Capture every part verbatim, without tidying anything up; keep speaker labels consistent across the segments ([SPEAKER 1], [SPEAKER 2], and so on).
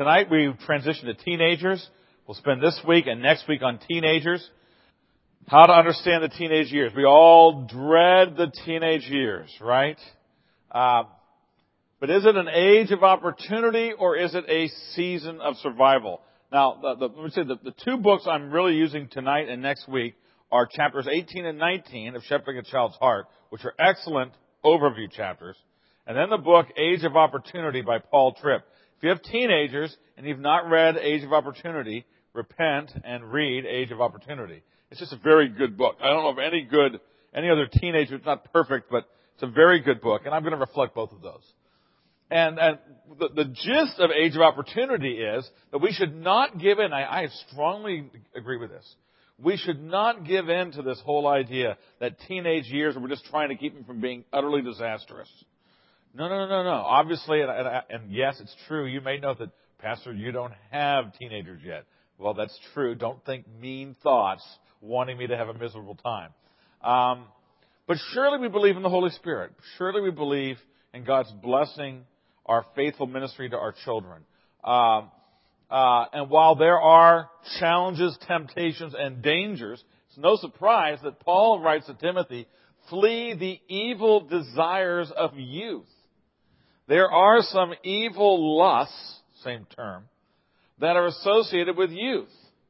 [SPEAKER 1] tonight we transition to teenagers. We'll spend this week and next week on teenagers. How to understand the teenage years. We all dread the teenage years, right? Uh, but is it an age of opportunity or is it a season of survival? Now, the, the, let me say the, the two books I'm really using tonight and next week are chapters eighteen and nineteen of Shepherding a Child's Heart, which are excellent overview chapters. And then the book Age of Opportunity by Paul Tripp. If you have teenagers and you've not read Age of Opportunity, repent and read Age of Opportunity. It's just a very good book. I don't know of any good, any other teenager. It's not perfect, but it's a very good book, and I'm going to reflect both of those. And, and the, the gist of Age of Opportunity is that we should not give in. I, I strongly agree with this. We should not give in to this whole idea that teenage years, we're just trying to keep them from being utterly disastrous. No, no, no, no. Obviously, and, and, and yes, it's true. You may know that, Pastor, you don't have teenagers yet. Well, that's true. Don't think mean thoughts wanting me to have a miserable time. Um, but surely we believe in the Holy Spirit. Surely we believe in God's blessing our faithful ministry to our children. Um, uh, and while there are challenges, temptations, and dangers, it's no surprise that Paul writes to Timothy, flee the evil desires of youth. There are some evil lusts, same term, that are associated with youth.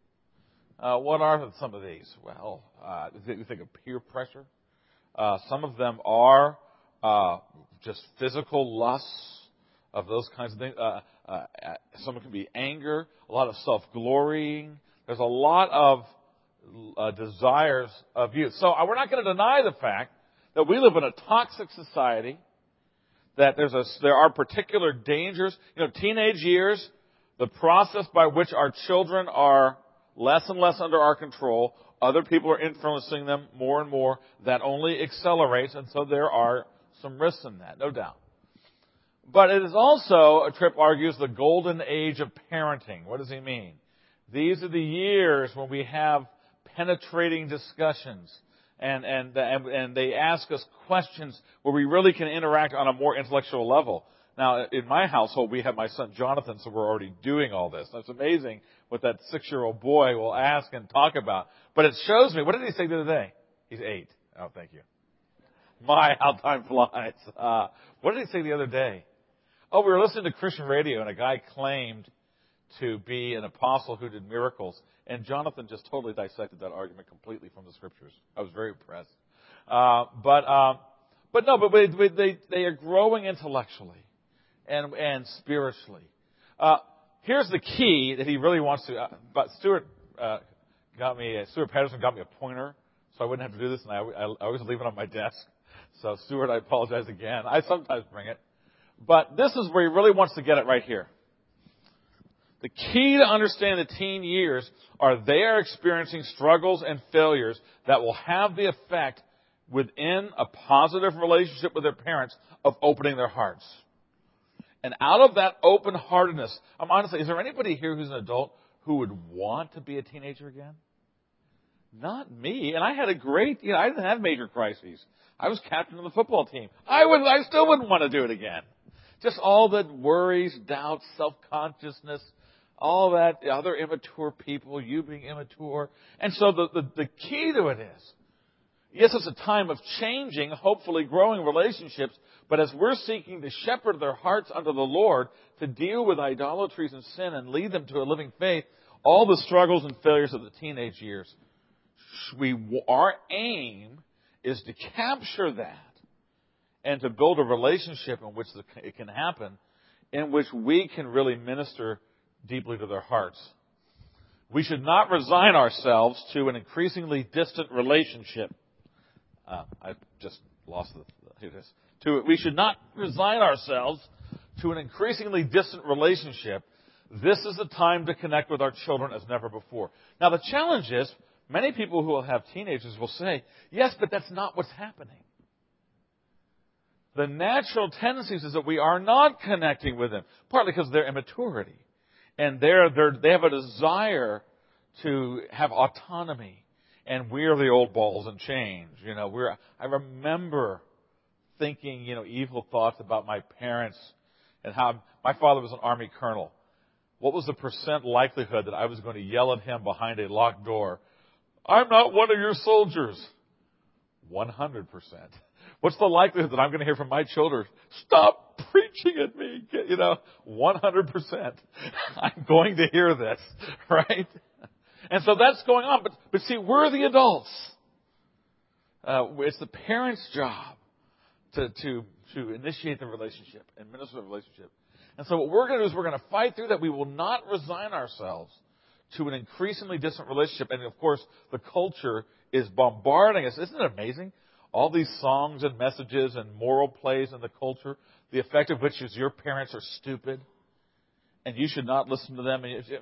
[SPEAKER 1] Uh, what are some of these? Well, uh, you think of peer pressure. Uh, some of them are uh, just physical lusts of those kinds of things. Uh, uh, some can be anger, a lot of self-glorying. There's a lot of uh, desires of youth. So uh, we're not going to deny the fact that we live in a toxic society, that there's a, there are particular dangers. You know, teenage years, the process by which our children are less and less under our control, other people are influencing them more and more, that only accelerates, and so there are some risks in that, no doubt. But it is also, Tripp argues, the golden age of parenting. What does he mean? These are the years when we have penetrating discussions, and, and, and, and they ask us questions where we really can interact on a more intellectual level. Now, in my household, we have my son Jonathan, so we're already doing all this. It's amazing what that six-year-old boy will ask and talk about. But it shows me, what did he say the other day? He's eight. Oh, thank you. My, how time flies. Uh, what did he say the other day? Oh, we were listening to Christian radio, and a guy claimed to be an apostle who did miracles. And Jonathan just totally dissected that argument completely from the Scriptures. I was very impressed. Uh, but, uh, but no, but they, they, they are growing intellectually and, and spiritually. Uh, here's the key that he really wants to, uh, but Stuart, uh, got me, Stuart Patterson got me a pointer, so I wouldn't have to do this, and I, I, I always leave it on my desk. So Stuart, I apologize again. I sometimes bring it. But this is where he really wants to get it right here. The key to understand the teen years are they are experiencing struggles and failures that will have the effect within a positive relationship with their parents of opening their hearts. And out of that open-heartedness, I'm honestly, is there anybody here who's an adult who would want to be a teenager again? Not me. And I had a great, you know, I didn't have major crises. I was captain of the football team. I would, I still wouldn't want to do it again. Just all the worries, doubts, self-consciousness, all that, other immature people, you being immature. And so the, the, the key to it is, yes, it's a time of changing, hopefully growing relationships, but as we're seeking to shepherd their hearts unto the Lord, to deal with idolatries and sin and lead them to a living faith, all the struggles and failures of the teenage years, we, our aim is to capture that and to build a relationship in which it can happen, in which we can really minister deeply to their hearts. We should not resign ourselves to an increasingly distant relationship. Uh, I just lost the, here it is. To, we should not resign ourselves to an increasingly distant relationship. This is a time to connect with our children as never before. Now, the challenge is, many people who will have teenagers will say, yes, but that's not what's happening. The natural tendencies is that we are not connecting with them, partly because of their immaturity. And they're, they're, they have a desire to have autonomy. And we're the old balls and chains. You know, we're, I remember thinking, you know, evil thoughts about my parents and how my father was an Army colonel. what was the percent likelihood that I was going to yell at him behind a locked door, "I'm not one of your soldiers"? one hundred percent. What's the likelihood that I'm going to hear from my children, "Stop preaching at me"? You know, one hundred percent. I'm going to hear this, right? And so that's going on. But, but see, we're the adults. Uh, it's the parents' job to, to, to initiate the relationship and minister the relationship. And so what we're going to do is we're going to fight through that. We will not resign ourselves to an increasingly distant relationship. And of course, the culture is bombarding us. Isn't it amazing? All these songs and messages and moral plays in the culture, the effect of which is your parents are stupid and you should not listen to them. Anyway,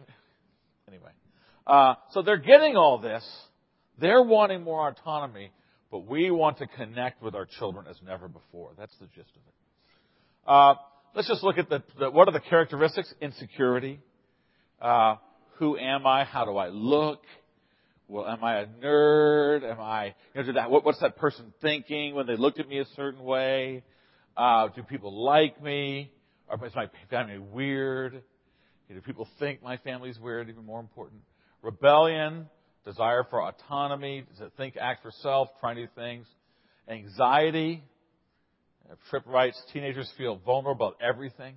[SPEAKER 1] uh, so they're getting all this. They're wanting more autonomy, but we want to connect with our children as never before. That's the gist of it. Uh, let's just look at the, the what are the characteristics? Insecurity. Uh, who am I? How do I look? Well, am I a nerd? Am I, you know, did that, what, what's that person thinking when they looked at me a certain way? Uh, do people like me? Or is my family weird? Do people think my family's weird? Even more important. Rebellion, desire for autonomy, to think, act for self, try new things. Anxiety. Tripp writes, teenagers feel vulnerable about everything.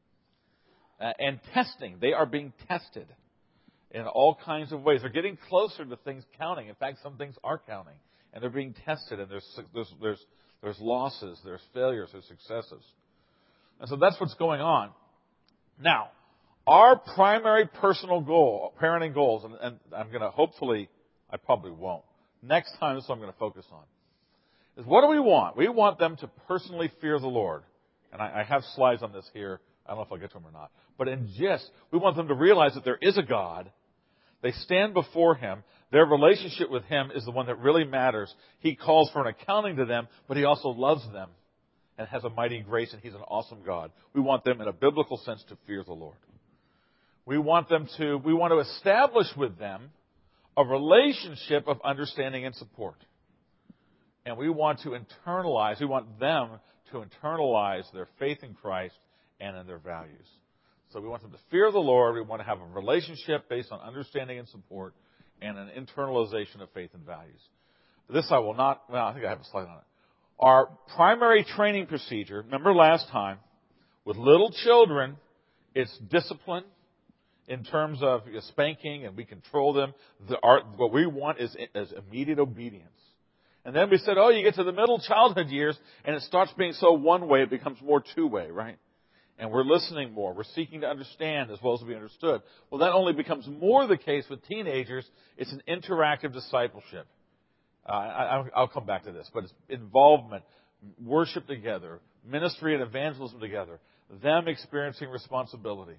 [SPEAKER 1] Uh, and testing. They are being tested in all kinds of ways. They're getting closer to things counting. In fact, some things are counting. And they're being tested. And there's, there's, there's, there's losses, there's failures, there's successes. And so that's what's going on. Now, our primary personal goal, parenting goals, and, and I'm going to hopefully, I probably won't. Next time, this is what I'm going to focus on. Is what do we want? We want them to personally fear the Lord. And I, I have slides on this here. I don't know if I'll get to them or not. But in gist, we want them to realize that there is a God. They stand before Him. Their relationship with Him is the one that really matters. He calls for an accounting to them, but He also loves them and has a mighty grace, and He's an awesome God. We want them, in a biblical sense, to fear the Lord. We want them to, we want to establish with them a relationship of understanding and support. And we want to internalize, we want them to internalize their faith in Christ and in their values. So we want them to fear the Lord. We want to have a relationship based on understanding and support and an internalization of faith and values. This I will not, well, I think I have a slide on it. Our primary training procedure, remember last time, with little children, it's discipline in terms of spanking, and we control them. The, our, what we want is, is immediate obedience. And then we said, oh, you get to the middle childhood years, and it starts being so one way, it becomes more two way, right? And we're listening more. We're seeking to understand as well as to be understood. Well, that only becomes more the case with teenagers. It's an interactive discipleship. Uh, I, I'll come back to this, but it's involvement, worship together, ministry and evangelism together, them experiencing responsibility.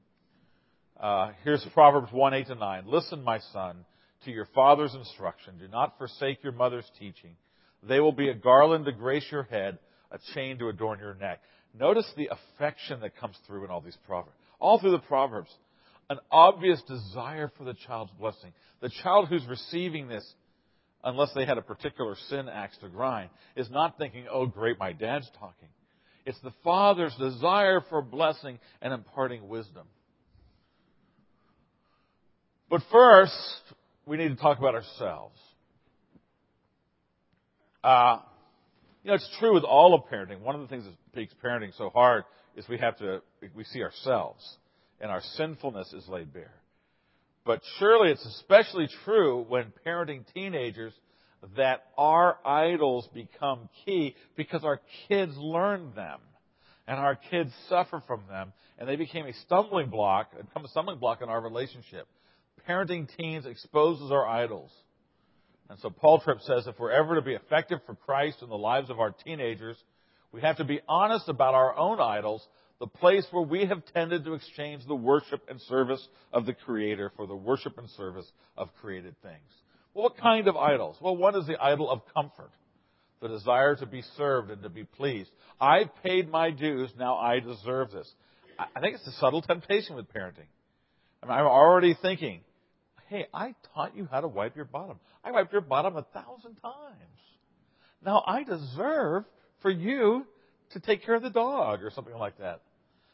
[SPEAKER 1] Uh, here's Proverbs one, eight to nine. Listen, my son, to your father's instruction. Do not forsake your mother's teaching. They will be a garland to grace your head, a chain to adorn your neck. Notice the affection that comes through in all these Proverbs. All through the Proverbs. An obvious desire for the child's blessing. The child who's receiving this, unless they had a particular sin axe to grind, is not thinking, oh, great, my dad's talking. It's the father's desire for blessing and imparting wisdom. But first, we need to talk about ourselves. Uh, you know, it's true with all of parenting. One of the things that makes parenting so hard is we have to, we see ourselves, and our sinfulness is laid bare. But surely it's especially true when parenting teenagers that our idols become key because our kids learn them, and our kids suffer from them, and they became a stumbling block, become a stumbling block in our relationship. Parenting teens exposes our idols. And so Paul Tripp says if we're ever to be effective for Christ in the lives of our teenagers, we have to be honest about our own idols, the place where we have tended to exchange the worship and service of the Creator for the worship and service of created things. Well, what kind of idols? Well, one is the idol of comfort, the desire to be served and to be pleased. I've paid my dues, now I deserve this. I think it's a subtle temptation with parenting. I mean, I'm already thinking, hey, I taught you how to wipe your bottom. I wiped your bottom a thousand times. Now I deserve for you to take care of the dog or something like that.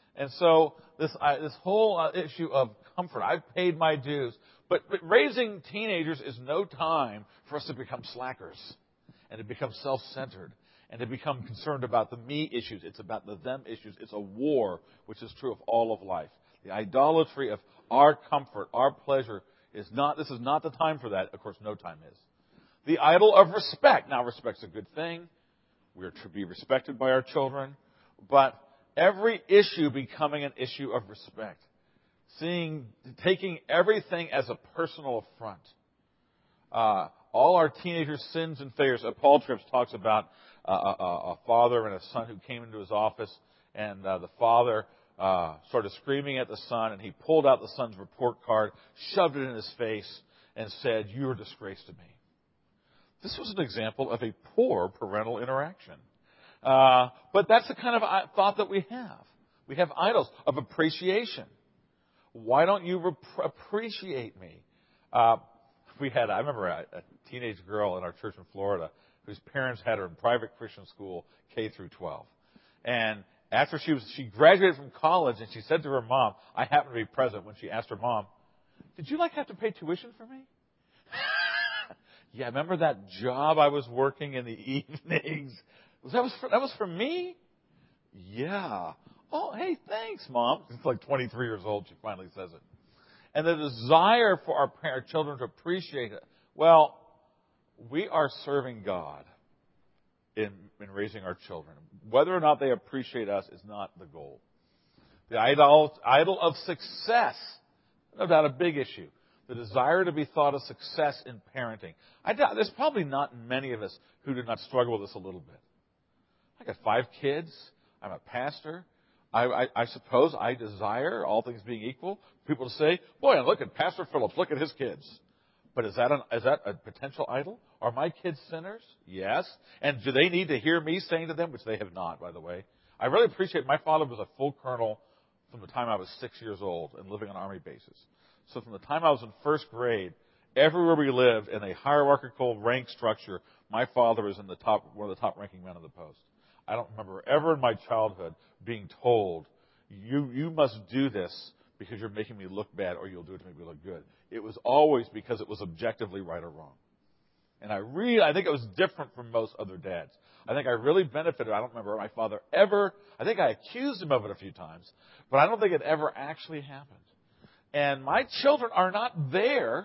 [SPEAKER 1] And so this uh, this whole uh, issue of comfort, I've paid my dues. But, but raising teenagers is no time for us to become slackers and to become self-centered and to become concerned about the me issues. It's about the them issues. It's a war, which is true of all of life. The idolatry of our comfort, our pleasure, is not, this is not the time for that. Of course, no time is. The idol of respect. Now, respect's a good thing. We are to be respected by our children. But every issue becoming an issue of respect. Seeing, taking everything as a personal affront. Uh, all our teenagers' sins and failures. Uh, Paul Tripp talks about uh, a, a father and a son who came into his office, and uh, the father uh, started screaming at the son, and he pulled out the son's report card, shoved it in his face, and said, "You're a disgrace to me." This was an example of a poor parental interaction. Uh, but that's the kind of thought that we have. We have idols of appreciation. Why don't you rep- appreciate me? Uh, we had, I remember a, a teenage girl in our church in Florida whose parents had her in private Christian school, K through twelve. And after she was, she graduated from college, and she said to her mom, I happened to be present when she asked her mom, "Did you like have to pay tuition for me?" Yeah, remember that job I was working in the evenings? That was for, that was for me? Yeah. Oh, hey, thanks, Mom. She's like twenty-three years old. She finally says it. And the desire for our parent, children to appreciate it. Well, we are serving God in, in raising our children. Whether or not they appreciate us is not the goal. The idol, idol of success, no doubt a big issue. The desire to be thought a success in parenting. I doubt, there's probably not many of us who do not struggle with this a little bit. I got five kids. I'm a pastor. I, I, I suppose I desire, all things being equal, people to say, "Boy, look at Pastor Phillips. Look at his kids." But is that, an, is that a potential idol? Are my kids sinners? Yes. And do they need to hear me saying to them, which they have not, by the way? I really appreciate, my father was a full colonel from the time I was six years old and living on Army bases. So from the time I was in first grade, everywhere we lived in a hierarchical rank structure, my father was in the top, one of the top ranking men on the post. I don't remember ever in my childhood being told, you, you must do this because you're making me look bad, or you'll do it to make me look good. It was always because it was objectively right or wrong. And I really, I think it was different from most other dads. I think I really benefited. I don't remember my father ever, I think I accused him of it a few times, but I don't think it ever actually happened. And my children are not there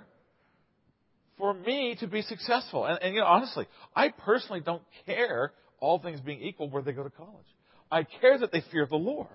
[SPEAKER 1] for me to be successful. And, and you know, honestly, I personally don't care, all things being equal, where they go to college. I care that they fear the Lord.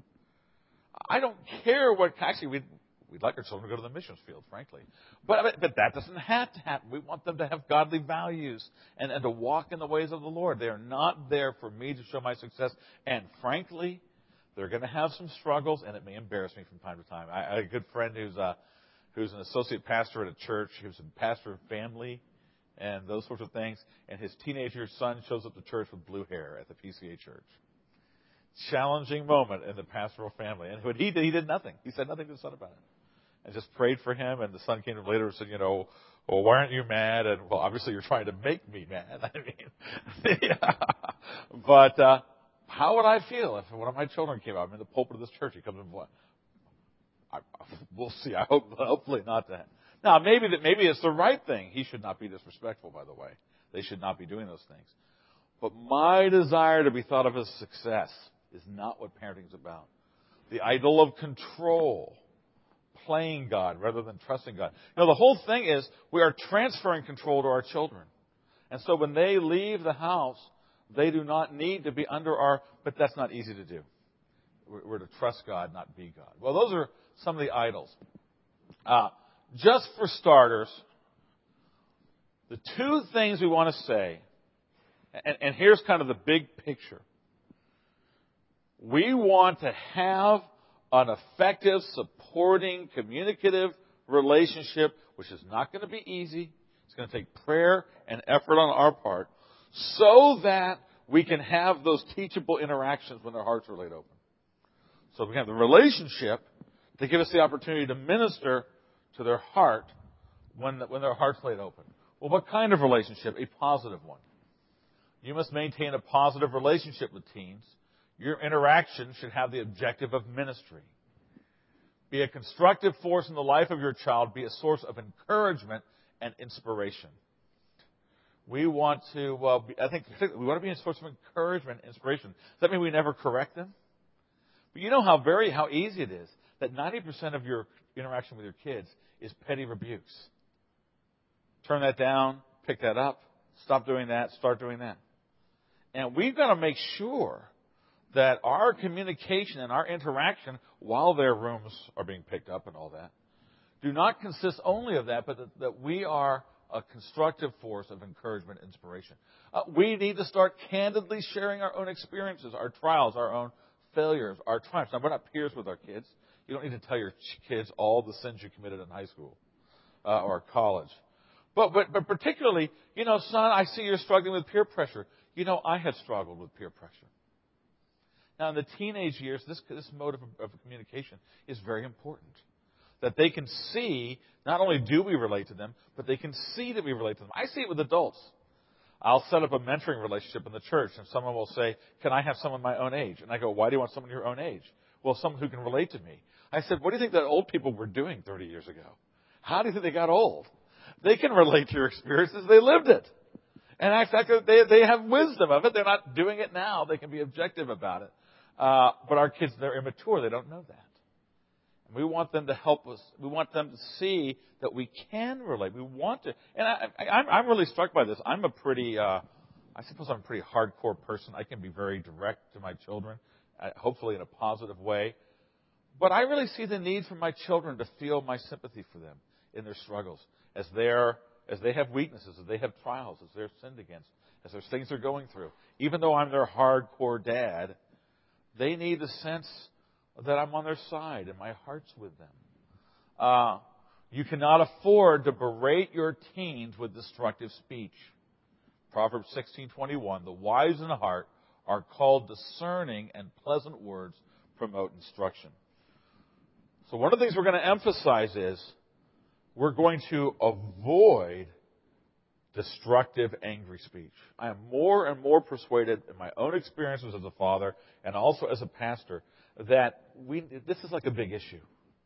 [SPEAKER 1] I don't care what, actually, we'd, we'd like our children to go to the missions field, frankly. But, but that doesn't have to happen. We want them to have godly values and, and to walk in the ways of the Lord. They are not there for me to show my success. And frankly, they're going to have some struggles, and it may embarrass me from time to time. I, I had a good friend who's uh, who's an associate pastor at a church. He was a pastor of family and those sorts of things. And his teenager son shows up to church with blue hair at the P C A church. Challenging moment in the pastoral family. And what he did, he did nothing. He said nothing to the son about it. And just prayed for him. And the son came to him later and said, you know, well, why aren't you mad? And, well, obviously you're trying to make me mad. I mean, yeah. But, uh, how would I feel if one of my children came out? I'm in the pulpit of this church. He comes in. I, we'll see. I hope, hopefully not that. Now, maybe that maybe it's the right thing. He should not be disrespectful, by the way. They should not be doing those things. But my desire to be thought of as success is not what parenting is about. The idol of control, playing God rather than trusting God. You know, the whole thing is we are transferring control to our children. And so when they leave the house, they do not need to be under our, but that's not easy to do. We're to trust God, not be God. Well, those are some of the idols. Uh, just for starters, the two things we want to say, and, and here's kind of the big picture. We want to have an effective, supporting, communicative relationship, which is not going to be easy. It's going to take prayer and effort on our part, so that we can have those teachable interactions when their hearts are laid open. So we have the relationship to give us the opportunity to minister to their heart when, when their heart's laid open. Well, what kind of relationship? A positive one. You must maintain a positive relationship with teens. Your interaction should have the objective of ministry. Be a constructive force in the life of your child. Be a source of encouragement and inspiration. We want to, uh, be, I think, we want to be a source of encouragement and inspiration. Does that mean we never correct them? But you know how very, how easy it is that ninety percent of your interaction with your kids is petty rebukes. Turn that down, pick that up, stop doing that, start doing that. And we've got to make sure that our communication and our interaction while their rooms are being picked up and all that do not consist only of that, but that, that we are a constructive force of encouragement and inspiration. Uh, we need to start candidly sharing our own experiences, our trials, our own failures, our triumphs. Now, we're not peers with our kids. You don't need to tell your kids all the sins you committed in high school uh, or college. But, but, but particularly, you know, son, I see you're struggling with peer pressure. You know, I have struggled with peer pressure. Now, in the teenage years, this, this mode of, of communication is very important. That they can see, not only do we relate to them, but they can see that we relate to them. I see it with adults. I'll set up a mentoring relationship in the church, and someone will say, can I have someone my own age? And I go, why do you want someone your own age? Well, someone who can relate to me. I said, what do you think that old people were doing thirty years ago? How do you think they got old? They can relate to your experiences. They lived it. And in fact, they, they have wisdom of it. They're not doing it now. They can be objective about it. Uh, but our kids, they're immature. They don't know that. And we want them to help us. We want them to see that we can relate. We want to. And I, I, I'm, I'm really struck by this. I'm a pretty, uh, I suppose I'm a pretty hardcore person. I can be very direct to my children, uh, hopefully in a positive way. But I really see the need for my children to feel my sympathy for them in their struggles, as they're, as they have weaknesses, as they have trials, as they're sinned against, as there's things they're going through. Even though I'm their hardcore dad, they need the sense that I'm on their side and my heart's with them. Uh, you cannot afford to berate your teens with destructive speech. Proverbs sixteen twenty-one, the wise in heart are called discerning, and pleasant words promote instruction. So one of the things we're going to emphasize is we're going to avoid destructive, angry speech. I am more and more persuaded in my own experiences as a father and also as a pastor that we this is like a big issue.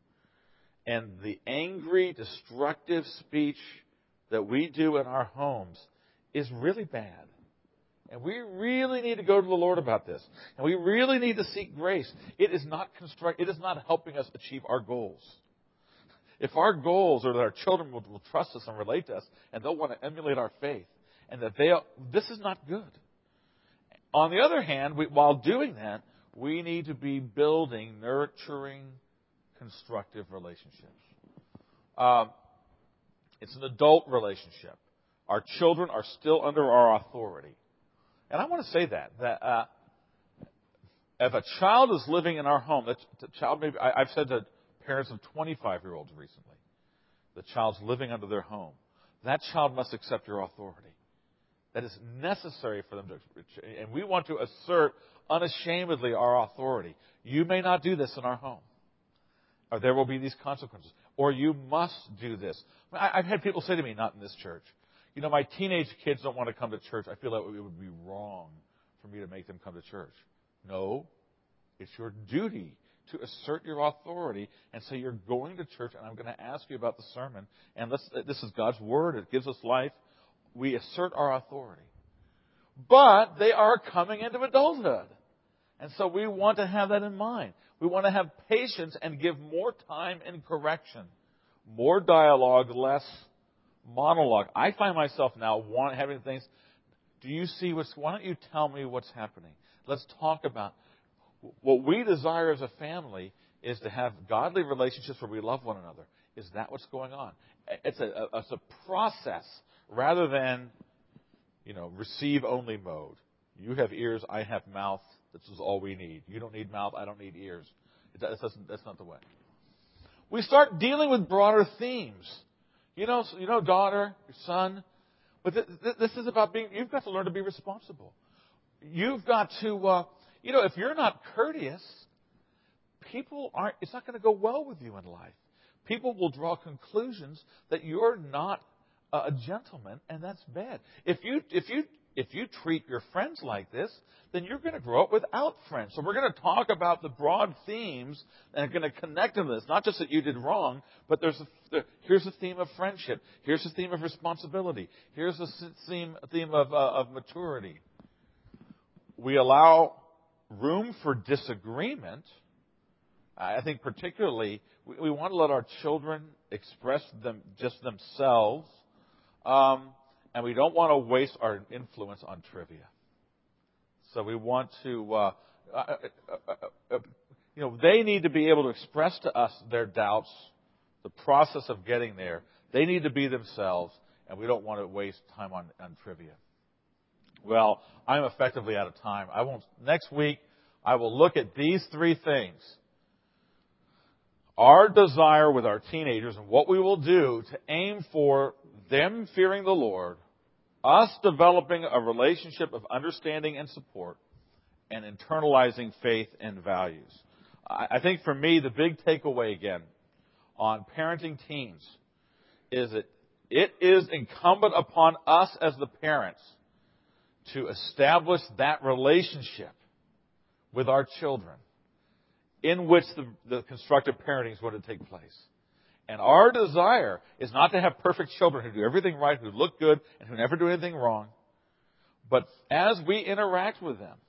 [SPEAKER 1] And the angry, destructive speech that we do in our homes is really bad. And we really need to go to the Lord about this. And we really need to seek grace. It is not construct, it is not helping us achieve our goals. If our goals are that our children will, will trust us and relate to us, and they'll want to emulate our faith, and that they, this is not good. On the other hand, we, while doing that, we need to be building nurturing, constructive relationships. Um, it's an adult relationship. Our children are still under our authority. And I want to say that, that uh, if a child is living in our home, that the child maybe, I, I've said to parents of twenty-five-year-olds recently, the child's living under their home, that child must accept your authority. That is necessary for them to, and we want to assert unashamedly our authority. You may not do this in our home, or there will be these consequences, or you must do this. I, I've had people say to me, not in this church, you know, my teenage kids don't want to come to church. I feel like it would be wrong for me to make them come to church. No, it's your duty to assert your authority and say, you're going to church and I'm going to ask you about the sermon. And let's, this is God's Word. It gives us life. We assert our authority. But they are coming into adulthood. And so we want to have that in mind. We want to have patience and give more time in correction. More dialogue, less monologue. I find myself now want, having things, do you see what's, why don't you tell me what's happening? Let's talk about what we desire as a family is to have godly relationships where we love one another. Is that what's going on? It's a, a, it's a process rather than, you know, receive-only mode. You have ears, I have mouth. This is all we need. You don't need mouth, I don't need ears. It doesn't, that's not the way. We start dealing with broader themes. You know, you know, daughter, your son. But th- th- this is about being, you've got to learn to be responsible. You've got to, uh, you know, if you're not courteous, people aren't, it's not going to go well with you in life. People will draw conclusions that you're not a gentleman, and that's bad. If you, if you, if you treat your friends like this, then you're going to grow up without friends. So we're going to talk about the broad themes and are going to connect them to this. Not just that you did wrong, but there's a, here's a theme of friendship. Here's a theme of responsibility. Here's a theme, a theme of, uh, of maturity. We allow room for disagreement. I think particularly we, we want to let our children express them just themselves. Um, and we don't want to waste our influence on trivia. So we want to, uh, uh, uh, uh, you know, they need to be able to express to us their doubts, the process of getting there. They need to be themselves, and we don't want to waste time on, on trivia. Well, I'm effectively out of time. I won't. Next week, I will look at these three things. Our desire with our teenagers and what we will do to aim for them fearing the Lord, us developing a relationship of understanding and support, and internalizing faith and values. I think for me, the big takeaway again on parenting teens is that it is incumbent upon us as the parents to establish that relationship with our children in which the, the constructive parenting is going to take place. And our desire is not to have perfect children who do everything right, who look good, and who never do anything wrong. But as we interact with them,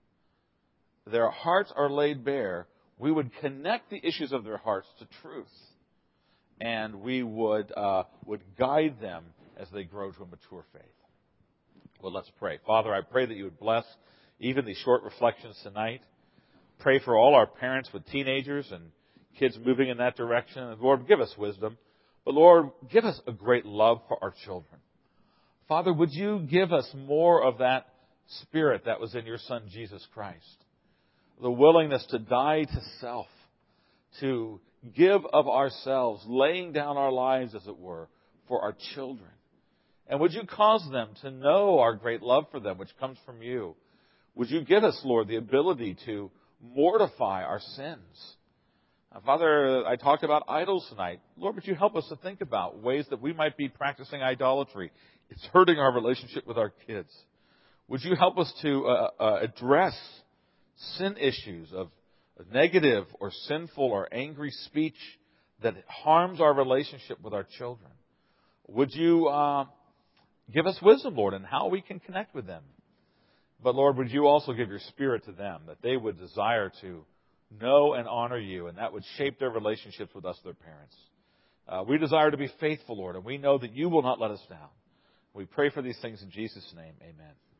[SPEAKER 1] their hearts are laid bare. We would connect the issues of their hearts to truth. And we would, uh, would guide them as they grow to a mature faith. Well, let's pray. Father, I pray that you would bless even these short reflections tonight. Pray for all our parents with teenagers and kids moving in that direction. And Lord, give us wisdom. But Lord, give us a great love for our children. Father, would you give us more of that spirit that was in your Son, Jesus Christ? The willingness to die to self, to give of ourselves, laying down our lives, as it were, for our children. And would you cause them to know our great love for them, which comes from you? Would you give us, Lord, the ability to mortify our sins? Uh, Father, I talked about idols tonight. Lord, would you help us to think about ways that we might be practicing idolatry? It's hurting our relationship with our kids. Would you help us to uh, uh, address sin issues of negative or sinful or angry speech that harms our relationship with our children? Would you uh, give us wisdom, Lord, in how we can connect with them? But Lord, would you also give your Spirit to them, that they would desire to know and honor you, and that would shape their relationships with us, their parents. Uh, we desire to be faithful, Lord, and we know that you will not let us down. We pray for these things in Jesus' name. Amen.